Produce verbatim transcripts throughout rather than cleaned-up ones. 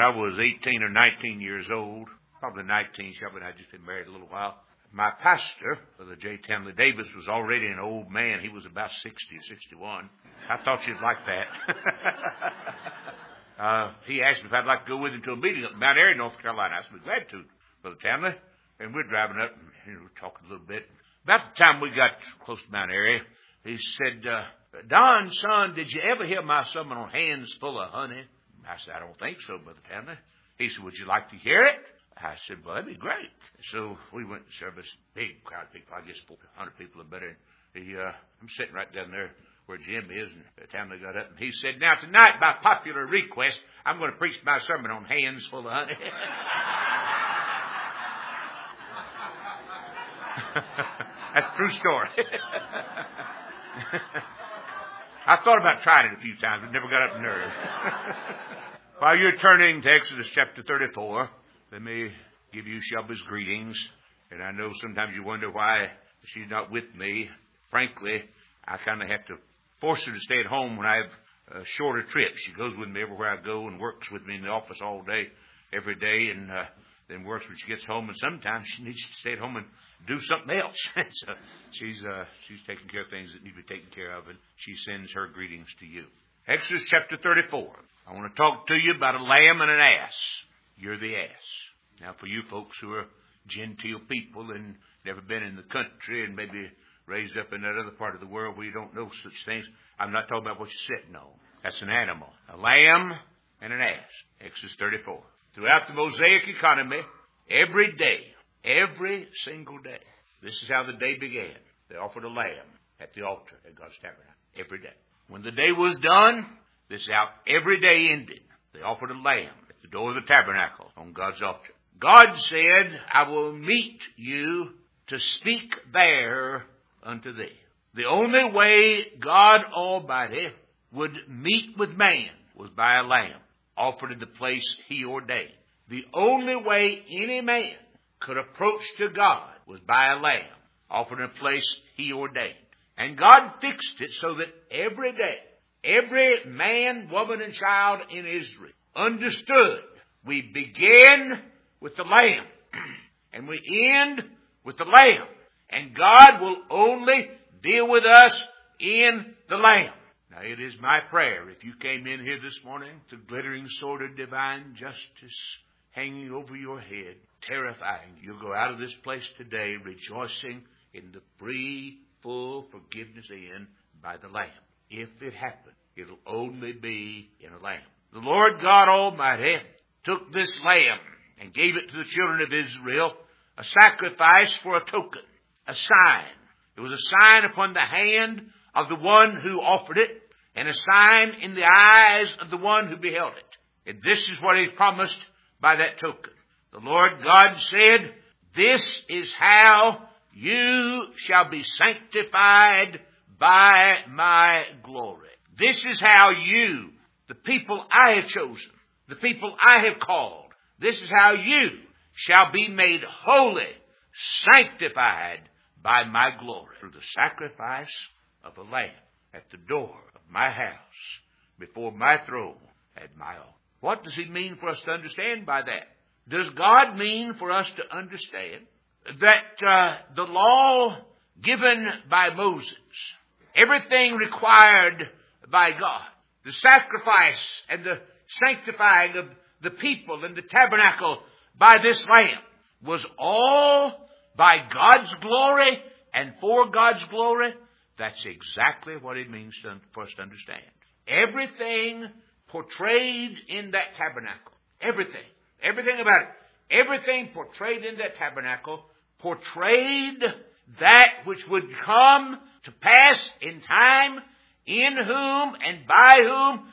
I was eighteen or nineteen years old, probably nineteen, Shelby and I had just been married a little while. My pastor, Brother J. Tamley Davis, was already an old man. He was about sixty, sixty-one. I thought you'd like that. uh, he asked me if I'd like to go with him to a meeting up in Mount Airy, North Carolina. I said, we're glad to, Brother Tamley. And we're driving up and you know, talking a little bit. About the time we got close to Mount Airy, he said, uh, Don, son, did you ever hear my sermon on hands full of honey? I said, I don't think so, Brother Tamley. He said, would you like to hear it? I said, well, that'd be great. So we went to service, big crowd of people, I guess four hundred people or better. He, uh, I'm sitting right down there where Jim is, and the time they got up, and he said, now tonight, by popular request, I'm going to preach my sermon on hands full of honey. That's a true story. I thought about trying it a few times, but never got up the nerve. While you're turning to Exodus chapter thirty-four, let me give you Shelby's greetings. And I know sometimes you wonder why she's not with me. Frankly, I kind of have to force her to stay at home when I have uh, shorter trips. She goes with me everywhere I go and works with me in the office all day, every day, and uh, then works when she gets home. And sometimes she needs to stay at home and do something else. so she's uh, she's taking care of things that need to be taken care of, and she sends her greetings to you. Exodus chapter thirty-four. I want to talk to you about a lamb and an ass. You're the ass. Now, for you folks who are genteel people and never been in the country and maybe raised up in that other part of the world where you don't know such things, I'm not talking about what you're sitting on. That's an animal. A lamb and an ass. Exodus thirty-four. Throughout the Mosaic economy, every day, every single day, this is how the day began. They offered a lamb at the altar at God's tabernacle. Every day. When the day was done, this is how every day ended. They offered a lamb at the door of the tabernacle on God's altar. God said, I will meet you to speak there unto thee. The only way God Almighty would meet with man was by a lamb offered in the place he ordained. The only way any man could approach to God was by a lamb offered in a place he ordained. And God fixed it so that every day, every man, woman, and child in Israel understood we begin with the lamb and we end with the lamb. And God will only deal with us in the lamb. Now, it is my prayer, if you came in here this morning, the glittering sword of divine justice hanging over your head, terrifying, you'll go out of this place today rejoicing in the free, full forgiveness in by the Lamb. If it happens, it'll only be in a lamb. The Lord God Almighty took this lamb and gave it to the children of Israel, a sacrifice for a token, a sign. It was a sign upon the hand of the one who offered it, and a sign in the eyes of the one who beheld it. And this is what he promised by that token. The Lord God said, this is how you shall be sanctified by my glory. This is how you, the people I have chosen, the people I have called, this is how you shall be made holy, sanctified by my glory, through the sacrifice of a lamb at the door of my house, before my throne, at my altar. What does he mean for us to understand by that? Does God mean for us to understand that uh, the law given by Moses, everything required by God, the sacrifice and the sanctifying of the people and the tabernacle by this lamb, was all by God's glory and for God's glory? That's exactly what it means to, for us to understand. Everything portrayed in that tabernacle, everything, everything about it, everything portrayed in that tabernacle portrayed that which would come to pass in time, in whom and by whom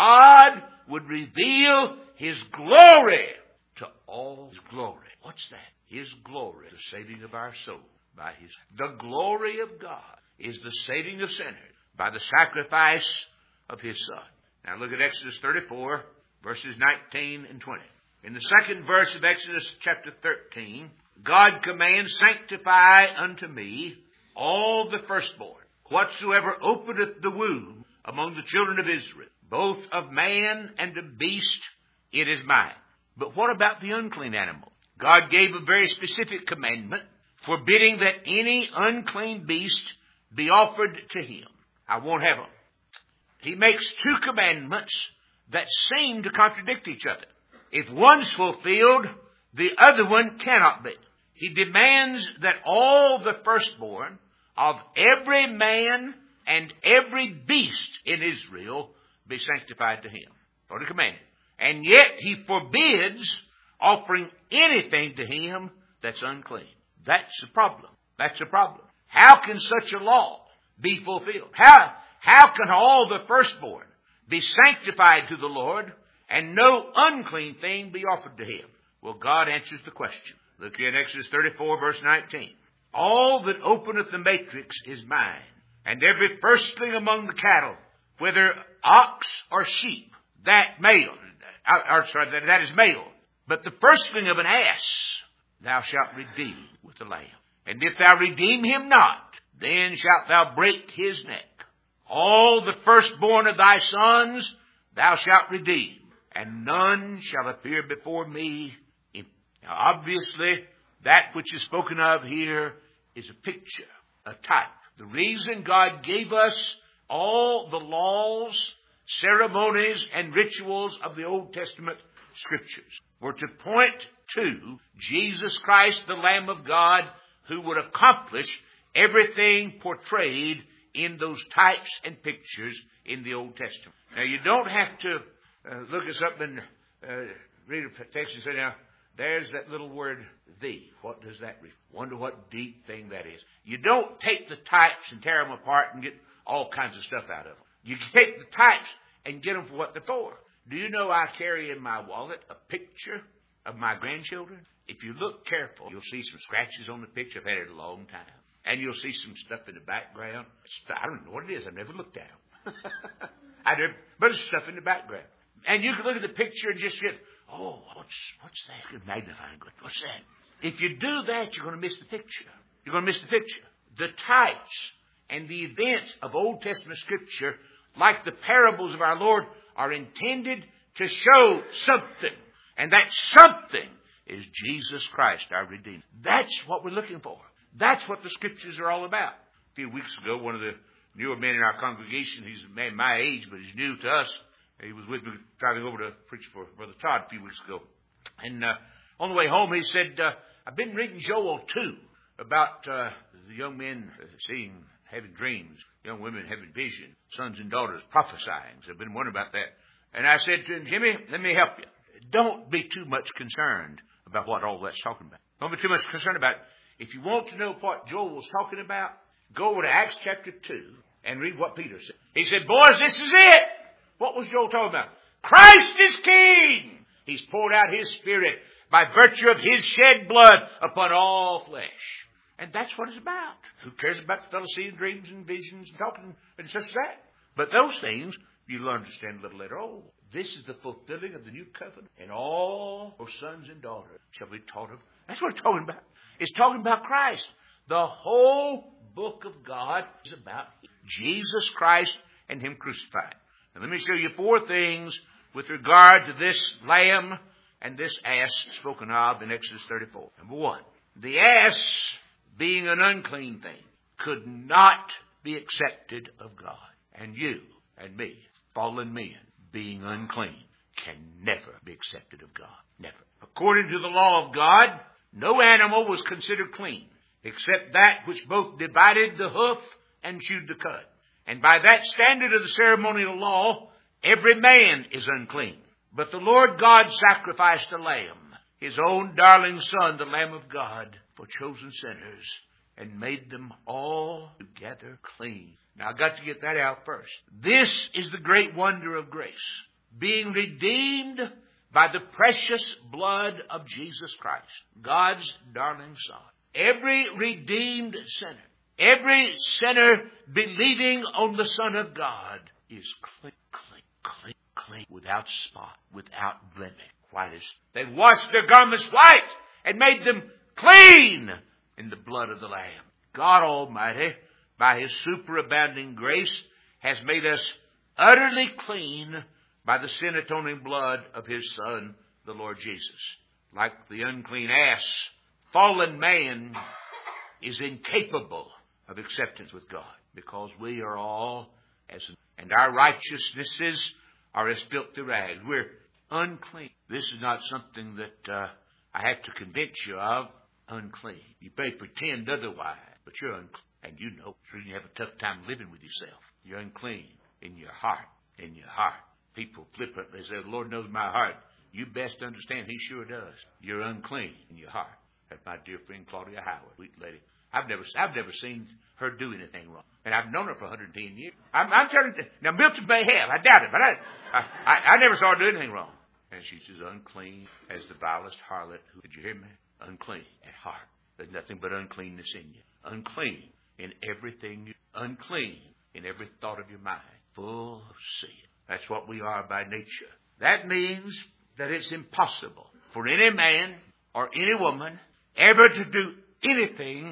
God would reveal His glory to all His glory. What's that? His glory, the saving of our soul by His. The glory of God is the saving of sinners by the sacrifice of His Son. Now look at Exodus thirty-four, verses nineteen and twenty. In the second verse of Exodus chapter thirteen, God commands, sanctify unto me all the firstborn, whatsoever openeth the womb among the children of Israel, both of man and of beast, It is mine. But what about the unclean animal? God gave a very specific commandment forbidding that any unclean beast be offered to him. I won't have them. He makes two commandments that seem to contradict each other. If one's fulfilled, the other one cannot be. He demands that all the firstborn of every man and every beast in Israel be sanctified to him. For the commandment. And yet he forbids offering anything to him that's unclean. That's the problem. That's the problem. How can such a law be fulfilled? How, how can all the firstborn be sanctified to the Lord and no unclean thing be offered to him? Well, God answers the question. Look here in Exodus thirty-four, verse nineteen. All that openeth the matrix is mine, and every firstling among the cattle, whether ox or sheep, that male, or, sorry, that, that is male. But the firstling of an ass thou shalt redeem with the lamb. And if thou redeem him not, then shalt thou break his neck. All the firstborn of thy sons thou shalt redeem, and none shall appear before me. Now, obviously, that which is spoken of here is a picture, a type. The reason God gave us all the laws, ceremonies, and rituals of the Old Testament Scriptures were to point to Jesus Christ, the Lamb of God, who would accomplish everything portrayed in those types and pictures in the Old Testament. Now, you don't have to uh, look us up and uh, read a text and say, now, there's that little word, thee. What does that refer? Wonder what deep thing that is. You don't take the types and tear them apart and get all kinds of stuff out of them. You take the types and get them for what they're for. Do you know I carry in my wallet a picture of my grandchildren? If you look careful, you'll see some scratches on the picture. I've had it a long time. And you'll see some stuff in the background. I don't know what it is. I've never looked at them. I never, but it's stuff in the background. And you can look at the picture and just get, oh, what's what's that? Good magnifying glass. What's that? If you do that, you're going to miss the picture. You're going to miss the picture. The types and the events of Old Testament Scripture, like the parables of our Lord, are intended to show something. And that something is Jesus Christ, our Redeemer. That's what we're looking for. That's what the Scriptures are all about. A few weeks ago, one of the newer men in our congregation, he's a man my age, but he's new to us. He was with me driving over to preach for Brother Todd a few weeks ago. And uh, on the way home, he said, uh, I've been reading Joel two about uh, the young men seeing, having dreams, young women having vision, sons and daughters prophesying. So I've been wondering about that. And I said to him, Jimmy, let me help you. Don't be too much concerned about what all that's talking about. Don't be too much concerned about it. If you want to know what Joel was talking about, go over to Acts chapter two and read what Peter said. He said, boys, this is it. What was Joel talking about? Christ is King. He's poured out His Spirit by virtue of His shed blood upon all flesh. And that's what it's about. Who cares about the fellow seeing dreams and visions and talking and such as that? But those things you'll understand a little later. Oh, this is the fulfilling of the new covenant. And all our sons and daughters shall be taught of. That's what it's talking about. It's talking about Christ. The whole book of God is about Jesus Christ and Him crucified. Now, let me show you four things with regard to this lamb and this ass spoken of in Exodus thirty-four. Number one, the ass, being an unclean thing, could not be accepted of God. And you and me, fallen men, being unclean, can never be accepted of God. Never. According to the law of God, no animal was considered clean, except that which both divided the hoof and chewed the cud. And by that standard of the ceremonial law, every man is unclean. But the Lord God sacrificed a lamb, His own darling Son, the Lamb of God, for chosen sinners, and made them all together clean. Now, I've got to get that out first. This is the great wonder of grace, being redeemed by the precious blood of Jesus Christ, God's darling Son. Every redeemed sinner, every sinner believing on the Son of God is clean, clean, clean, clean, without spot, without blemish. White as they washed their garments white and made them clean in the blood of the Lamb. God Almighty, by His superabounding grace, has made us utterly clean by the sin atoning blood of His Son, the Lord Jesus. Like the unclean ass, fallen man is incapable of acceptance with God, because we are all as, and our righteousnesses are as filthy rags. We're unclean. This is not something that uh, I have to convince you of. Unclean. You may pretend otherwise, but you're unclean. And you know, so you have a tough time living with yourself. You're unclean in your heart. In your heart. People flippantly say, the Lord knows my heart. You best understand He sure does. You're unclean in your heart. That's my dear friend Claudia Howard, sweet lady. I've never, I've never seen her do anything wrong. And I've known her for one hundred ten years. I'm, I'm telling you, now Milton may have, I doubt it, but I, I, I, I never saw her do anything wrong. And she's as unclean as the vilest harlot. Who, did you hear me? Unclean at heart. There's nothing but uncleanness in you. Unclean in everything. You, unclean in every thought of your mind. Full of sin. That's what we are by nature. That means that it's impossible for any man or any woman ever to do anything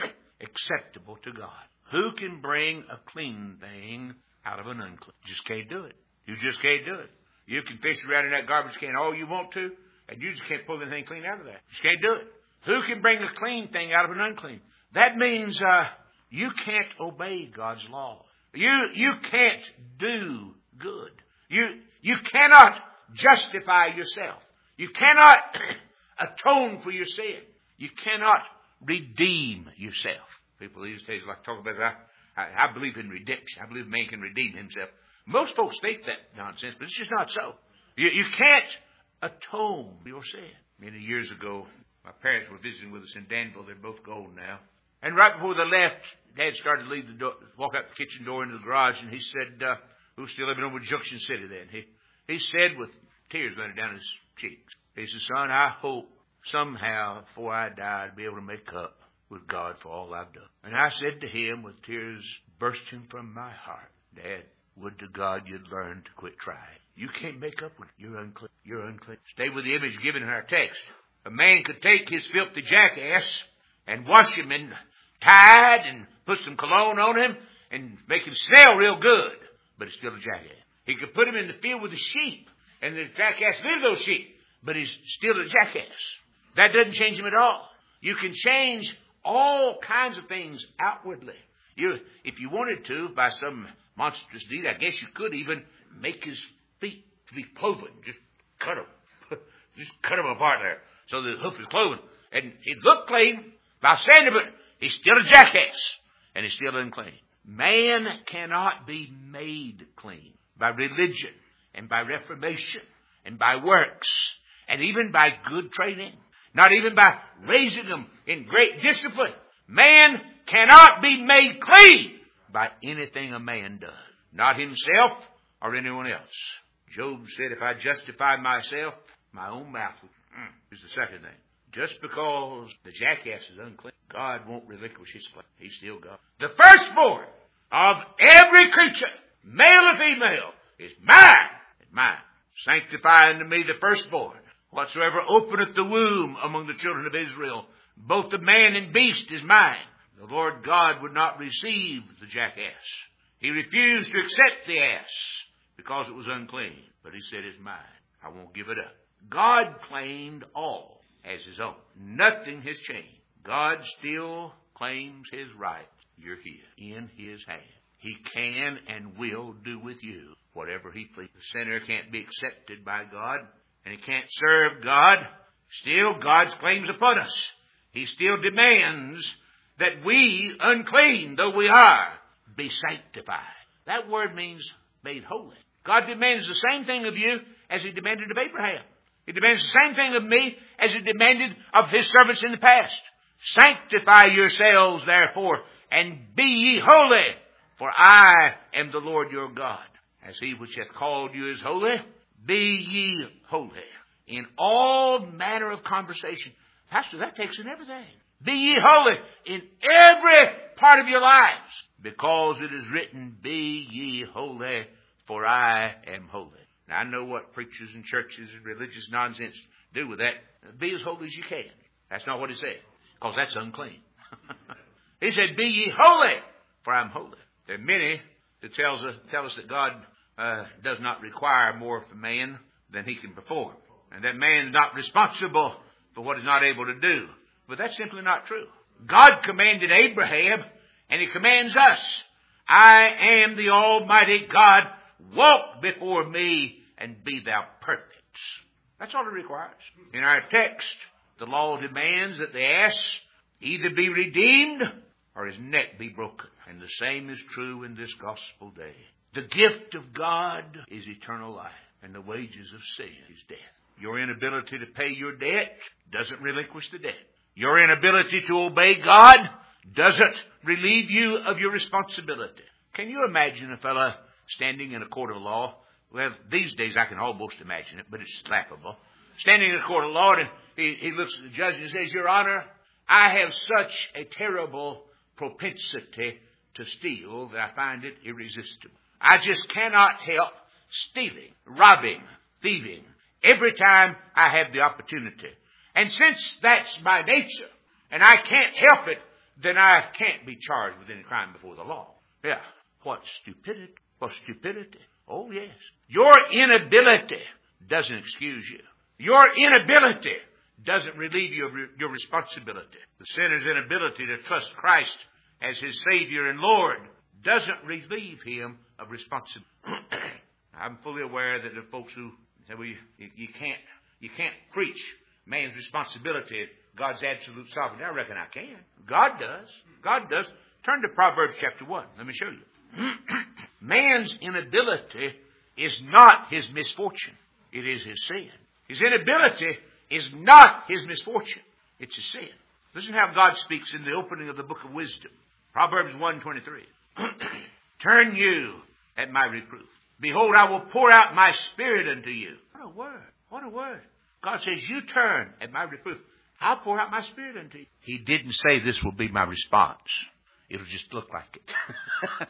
acceptable to God. Who can bring a clean thing out of an unclean? You just can't do it. You just can't do it. You can fish around in that garbage can all you want to, and you just can't pull anything clean out of that. You just can't do it. Who can bring a clean thing out of an unclean? That means uh, you can't obey God's law. You you can't do good. You you cannot justify yourself. You cannot atone for your sin. You cannot redeem yourself. People these days like to talk about that. I, I believe in redemption. I believe man can redeem himself. Most folks think that nonsense, but it's just not so. You, you can't atone for your sin. Many years ago, my parents were visiting with us in Danville. They're both gone now. And right before they left, Dad started to leave the door, walk out the kitchen door into the garage, and he said, uh, we were still living over in Junction City then. He, he said with tears running down his cheeks, he said, son, I hope somehow before I die I'd be able to make up with God for all I've done. And I said to him with tears bursting from my heart, Dad, would to God you'd learn to quit trying. You can't make up with it. You're unclean. You're unclean. Stay with the image given in our text. A man could take his filthy jackass and wash him in Tide and put some cologne on him and make him smell real good, but he's still a jackass. He could put him in the field with the sheep, and the jackass lives those sheep, but he's still a jackass. That doesn't change him at all. You can change all kinds of things outwardly. You, if you wanted to, by some monstrous deed, I guess you could even make his feet to be cloven. Just cut them. Just cut them apart there so the hoof is cloven. And he'd look clean by sanding, but he's still a jackass, and he's still unclean. Man cannot be made clean by religion and by reformation and by works and even by good training. Not even by raising them in great discipline. Man cannot be made clean by anything a man does. Not himself or anyone else. Job said, if I justify myself, my own mouth would... Mm, here's the second thing. Just because the jackass is unclean, God won't relinquish His claim. He's still God. The firstborn of every creature, male or female, is mine. Is mine. Sanctify unto me the firstborn. Whatsoever openeth the womb among the children of Israel, both the man and beast is mine. The Lord God would not receive the jackass. He refused to accept the ass because it was unclean. But He said, it's mine. I won't give it up. God claimed all as His own. Nothing has changed. God still claims His right. You're His, in His hand. He can and will do with you whatever He pleases. The sinner can't be accepted by God, and he can't serve God. Still, God's claims upon us. He still demands that we, unclean though we are, be sanctified. That word means made holy. God demands the same thing of you as He demanded of Abraham. He demands the same thing of me as He demanded of His servants in the past. Sanctify yourselves, therefore, and be ye holy, for I am the Lord your God. As He which hath called you is holy, be ye holy. In all manner of conversation. Pastor, that takes in everything. Be ye holy in every part of your lives, because it is written, be ye holy, for I am holy. Now, I know what preachers and churches and religious nonsense do with that. Be as holy as you can. That's not what He said, because that's unclean. He said, be ye holy, for I am holy. There are many that tells us, tell us that God uh, does not require more from man than he can perform. And that man is not responsible for what he's not able to do. But that's simply not true. God commanded Abraham, and he commands us. I am the Almighty God. Walk before me and be thou perfect. That's all it requires. In our text, the law demands that the ass either be redeemed or his neck be broken. And the same is true in this gospel day. The gift of God is eternal life, and the wages of sin is death. Your inability to pay your debt doesn't relinquish the debt. Your inability to obey God doesn't relieve you of your responsibility. Can you imagine a fellow standing in a court of law? Well, these days I can almost imagine it, but it's laughable. Standing in a court of law, and he, he looks at the judge and says, Your Honor, I have such a terrible propensity to steal that I find it irresistible. I just cannot help stealing, robbing, thieving every time I have the opportunity. And since that's my nature, and I can't help it, then I can't be charged with any crime before the law. Yeah. What stupidity. What stupidity. Oh, yes. Your inability doesn't excuse you. Your inability doesn't relieve you of your responsibility. The sinner's inability to trust Christ as his Savior and Lord doesn't relieve him of responsibility. I'm fully aware that the folks who say, well, you, you can't, you can't preach man's responsibility, God's absolute sovereignty. I reckon I can. God does. God does. Turn to Proverbs chapter one. Let me show you. Man's inability is not his misfortune. It is his sin. His inability is not his misfortune. It's his sin. Listen how God speaks in the opening of the book of wisdom. Proverbs one twenty-three. Turn you at my reproof. Behold, I will pour out my spirit unto you. What a word. What a word. God says, you turn at my reproof. I'll pour out my spirit unto you. He didn't say this will be my response. It'll just look like it.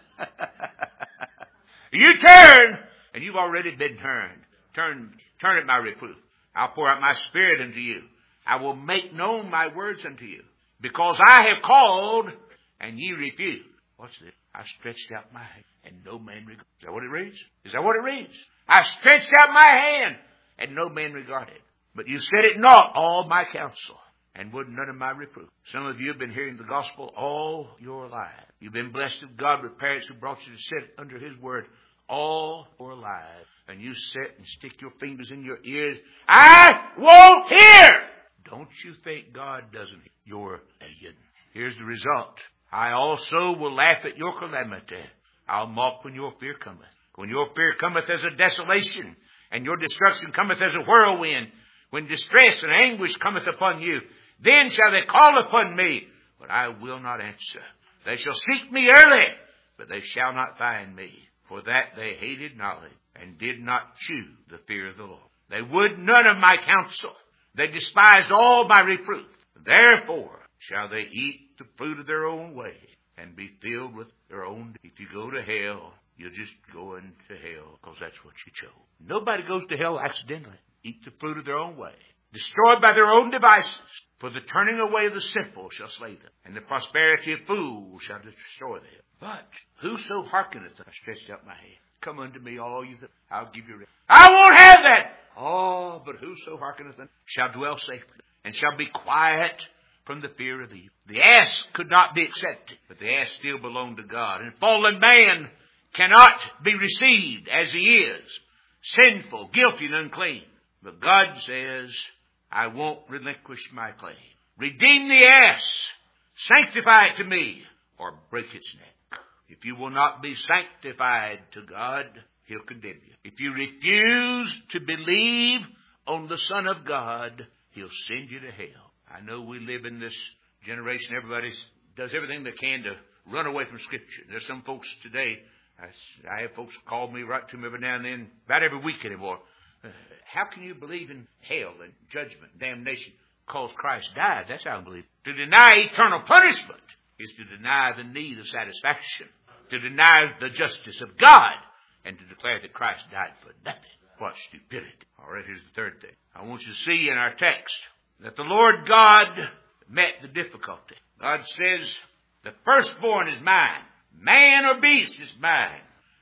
You turn, and you've already been turned. Turn, turn at my reproof. I'll pour out my spirit unto you. I will make known my words unto you. Because I have called, and ye refuse. What's this? I stretched out my hand, and no man regarded. Is that what it reads? Is that what it reads? I stretched out my hand, and no man regarded. But you said it not, all my counsel, and would none of my reproof. Some of you have been hearing the gospel all your life. You've been blessed of God with parents who brought you to sit under his word all your life. And you sit and stick your fingers in your ears. I won't hear! Don't you think God doesn't hear? You're alien. Here's the result. I also will laugh at your calamity. I'll mock when your fear cometh. When your fear cometh as a desolation, and your destruction cometh as a whirlwind, when distress and anguish cometh upon you, then shall they call upon me, but I will not answer. They shall seek me early, but they shall not find me. For that they hated knowledge, and did not choose the fear of the Lord. They would none of my counsel. They despised all my reproof. Therefore shall they eat the fruit of their own way, and be filled with their own. If you go to hell, you're just going to hell, because that's what you chose. Nobody goes to hell accidentally. Eat the fruit of their own way. Destroyed by their own devices. For the turning away of the simple shall slay them, and the prosperity of fools shall destroy them. But whoso hearkeneth, I stretched out my hand. Come unto me, all you that I'll give you rest. I won't have that. Oh, but whoso hearkeneth shall dwell safely, and shall be quiet from the fear of evil. The ass could not be accepted, but the ass still belonged to God. And fallen man cannot be received as he is, sinful, guilty, and unclean. But God says, I won't relinquish my claim. Redeem the ass, sanctify it to me, or break its neck. If you will not be sanctified to God, he'll condemn you. If you refuse to believe on the Son of God, he'll send you to hell. I know we live in this generation. Everybody does everything they can to run away from Scripture. There's some folks today, I, I have folks call me right to me every now and then, about every week anymore. Uh, how can you believe in hell and judgment and damnation because Christ died? That's how I believe. To deny eternal punishment is to deny the need of satisfaction, to deny the justice of God, and to declare that Christ died for nothing. What stupidity. All right, here's the third thing. I want you to see in our text that the Lord God met the difficulty. God says, the firstborn is mine. Man or beast is mine.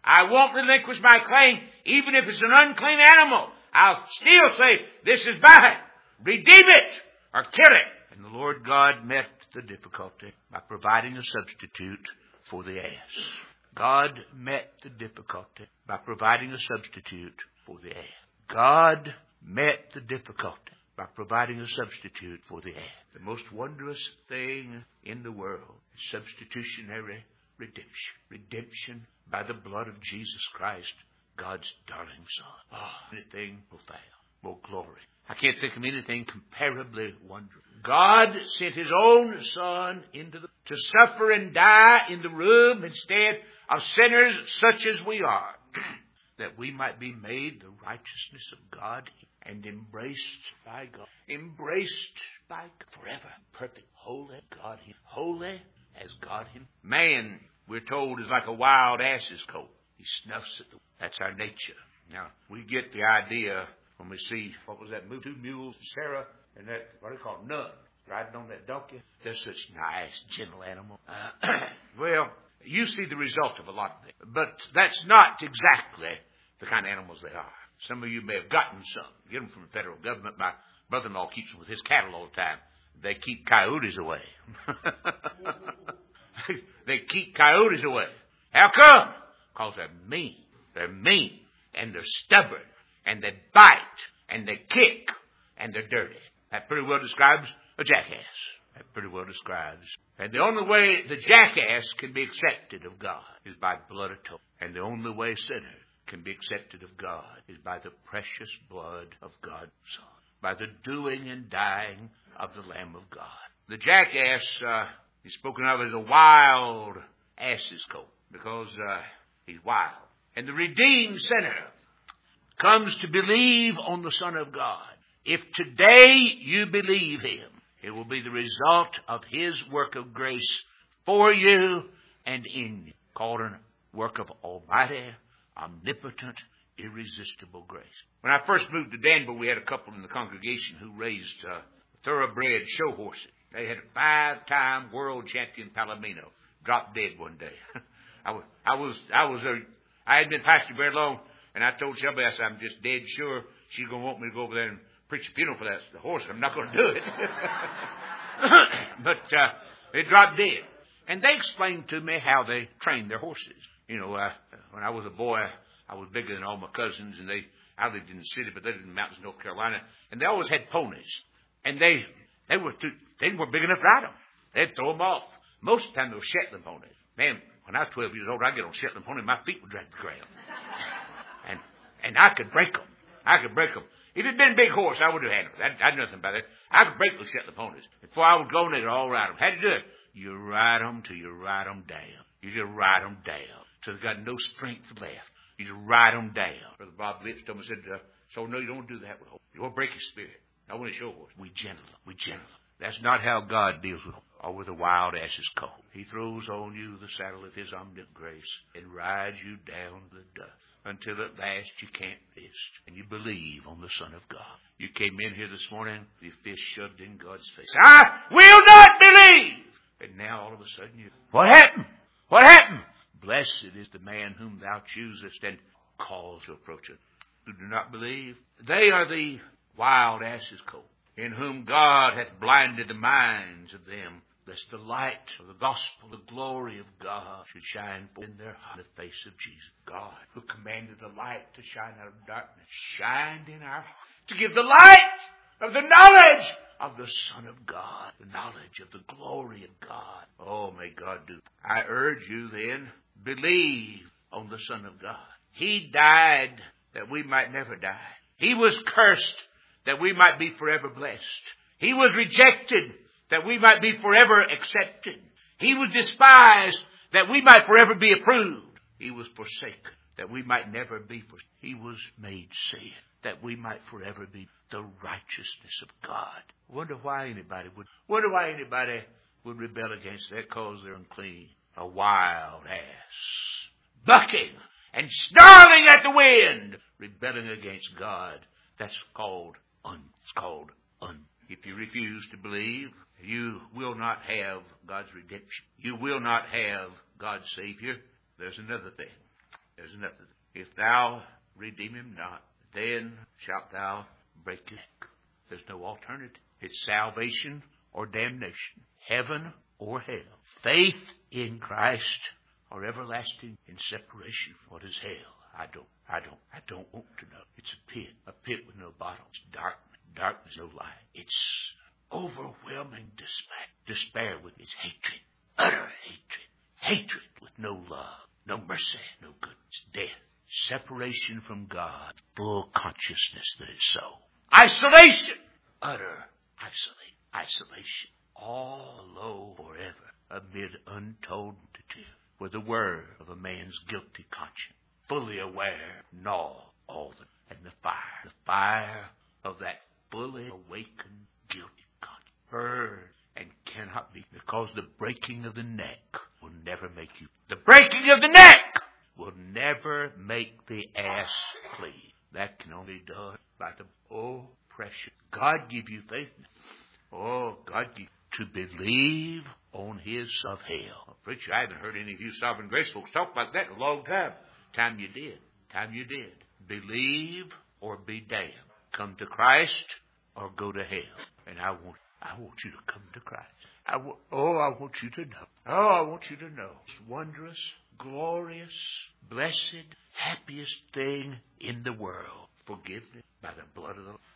I won't relinquish my claim, even if it's an unclean animal. I'll still say, this is mine. Redeem it or kill it. And the Lord God met the difficulty by providing a substitute for the ass. God met the difficulty by providing a substitute for the ass. God met the difficulty by providing a substitute for the ass. The most wondrous thing in the world is substitutionary redemption. Redemption by the blood of Jesus Christ, God's darling Son. Oh, anything profound, more glory. I can't think of anything comparably wonderful. God sent His own Son into the, to suffer and die in the room instead of sinners such as we are, that we might be made the righteousness of God and embraced by God. Embraced by God forever. Perfect, holy God. Holy as God Himself. Man, we're told, is like a wild ass's coat. He snuffs at the... That's our nature. Now, we get the idea when we see, what was that movie? Two mules, Sarah, and that, what do you call it, Nun, riding on that donkey. They're such nice, gentle animals. Uh, well, you see the result of a lot of them. But that's not exactly the kind of animals they are. Some of you may have gotten some. Get them from the federal government. My brother-in-law keeps them with his cattle all the time. They keep coyotes away. They keep coyotes away. How come? Because they're mean. They're mean. And they're stubborn. And they bite. And they kick. And they're dirty. That pretty well describes a jackass. That pretty well describes. And the only way the jackass can be accepted of God is by blood atonement. And the only way sinner can be accepted of God is by the precious blood of God's Son. By the doing and dying of the Lamb of God. The jackass uh, is spoken of as a wild ass's coat because uh, he's wild. And the redeemed sinner comes to believe on the Son of God. If today you believe Him, it will be the result of His work of grace for you and in you, called a work of almighty, omnipotent, irresistible grace. When I first moved to Danville, we had a couple in the congregation who raised uh, thoroughbred show horses. They had a five-time world champion Palomino. Dropped dead one day. I was, I was, I was a, I hadn't been pastor very long, and I told Shelby, I said, I'm just dead sure she's going to want me to go over there and preach a funeral for that the horse. I'm not going to do it. But uh, they dropped dead. And they explained to me how they trained their horses. You know, uh, when I was a boy, I was bigger than all my cousins, and they, I lived in the city, but they lived in the mountains of North Carolina, and they always had ponies. And they, they were too, they weren't big enough to ride them. They'd throw them off. Most of the time they were Shetland ponies. Man, when I was twelve years old, I'd get on a Shetland pony, my feet would drag the ground. And, and I could break them. I could break them. If it'd been a big horse, I would have handled it. I'd, I'd nothing about it. I could break those Shetland ponies. Before I would go, they'd all ride them. How'd you do it? You ride them till you ride them down. You just ride them down till they've got no strength left. You just ride them down. Brother Bob Lips told me, said, uh, so no, you don't do that with a horse. You won't break his spirit. I want to show horse. We gentle them. We gentle them. That's not how God deals with them. Or with a wild ass's coat. He throws on you the saddle of His omnipotent grace and rides you down the dust until at last you can't resist and you believe on the Son of God. You came in here this morning, your fist shoved in God's face. I will not believe! And now all of a sudden you, what happened? What happened? Blessed is the man whom thou choosest and calls to approach it. Who do not believe? They are the wild ass's coat, in whom God hath blinded the minds of them, lest the light of the gospel, the glory of God, should shine forth in their heart, the face of Jesus. God, who commanded the light to shine out of darkness, shined in our hearts to give the light of the knowledge of the Son of God, the knowledge of the glory of God. Oh, may God do. I urge you then, believe on the Son of God. He died that we might never die. He was cursed that we might be forever blessed. He was rejected that we might be forever accepted. He was despised that we might forever be approved. He was forsaken that we might never be forsaken. He was made sin that we might forever be the righteousness of God. Wonder why anybody would, wonder why anybody would rebel against that, because they're unclean. A wild ass, bucking and snarling at the wind, rebelling against God. That's called un, it's called un. If you refuse to believe, you will not have God's redemption. You will not have God's Savior. There's another thing. There's nothing. If thou redeem him not, then shalt thou break his neck. There's no alternative. It's salvation or damnation, heaven or hell, faith in Christ or everlasting in separation. What is hell? I don't, I don't, I don't want to know. It's a pit, a pit with no bottom. It's darkness, darkness, no light. It's overwhelming despair, despair with its hatred, utter hatred, hatred with no love, no mercy, no goodness, death, separation from God, full consciousness that it's so. Isolation, utter isolation, isolation, all low forever amid untold multitude, with the word of a man's guilty conscience, fully aware, gnaw all the, and the fire, the fire of that fully awakened guilty conscience, heard and cannot be, because the breaking of the neck will never make you. The breaking of the neck will never make the ass clean. That can only be done by the, oh, precious. God give you faith. Oh, God give to believe on his of hell. Well, preacher, I haven't heard any of you sovereign grace folks talk about that in a long time. Time you did. Time you did. Believe or be damned. Come to Christ or go to hell. And I want, I want you to come to Christ. I w- oh, I want you to know. Oh, I want you to know. It's wondrous, glorious, blessed, happiest thing in the world. Forgiveness by the blood of the Lord.